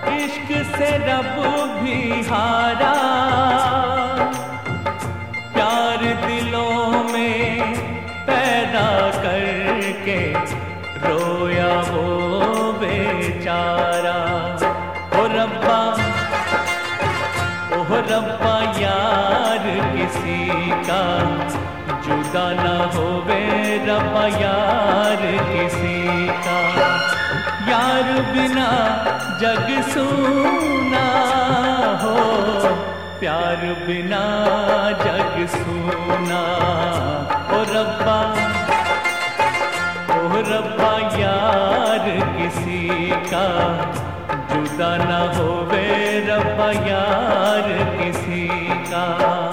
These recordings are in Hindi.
इश्क से रब भी हारा, प्यार दिलों में पैदा करके रोया वो बेचारा। ओ रब्बा यार किसी का जुदा न होवे, रब्बा यार किसी का। यार बिना जग सूना हो, प्यार बिना जग सूना। ओ रब्बा यार किसी का जुदा न होवे, रब्बा यार किसी का।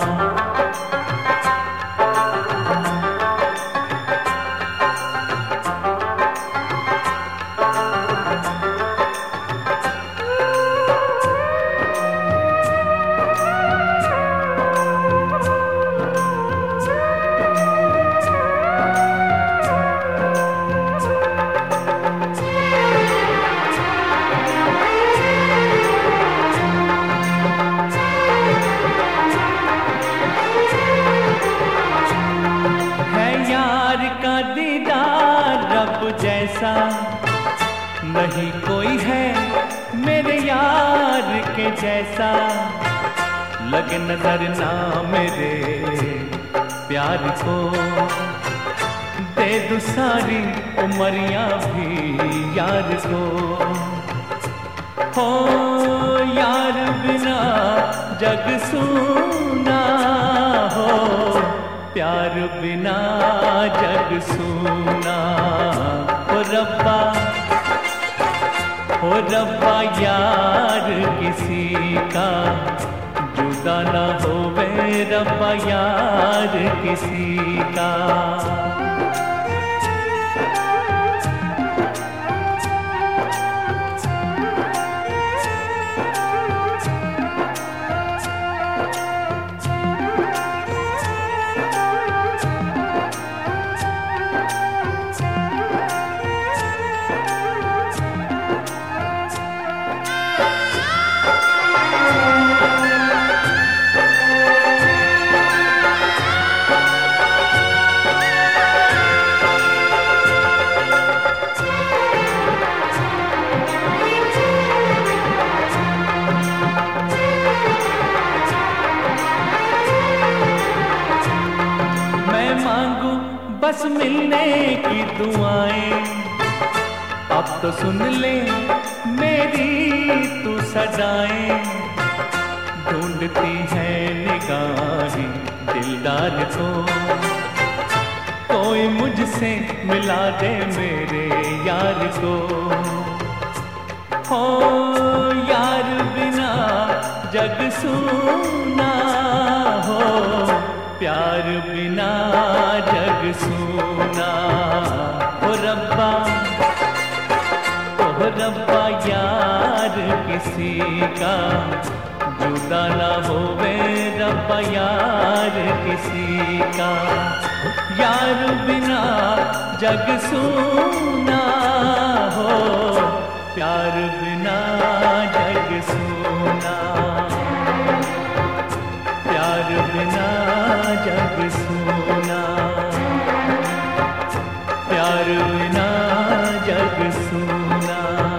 जैसा नहीं कोई है मेरे यार के जैसा, लगे नजर ना मेरे प्यार को, दे दूं सारी उमरियां भी यार को। हो यार बिना जग सूना हो, प्यार बिना जग सूना। हो रब्बा यार किसी का जुदा न होवे, रब्बा यार किसी का। बस मिलने की दुआएं, अब तो सुन ले मेरी तू सदाएं। ढूंढती है निगाहें दिलदार को, कोई मुझसे मिला दे मेरे यार को। हो यार बिना जग सूना हो, प्यार बिना जग सूना। ओ रब्बा यार किसी का जुदा ना होवे, रब्बा यार किसी का। यार बिना जग सूना हो, प्यार बिना जग सूना। प्यार बिना जग सूना, प्यार बिना जग सूना।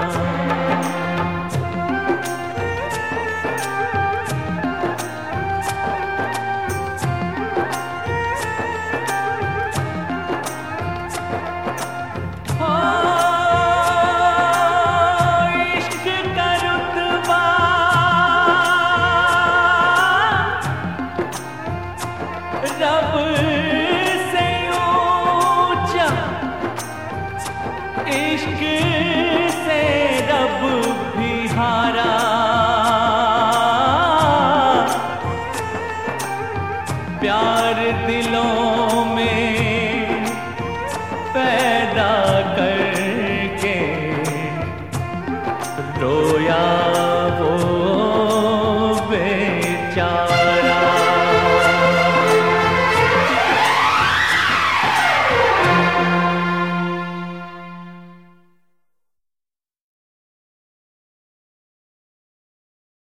रब से ऊंचा इश्क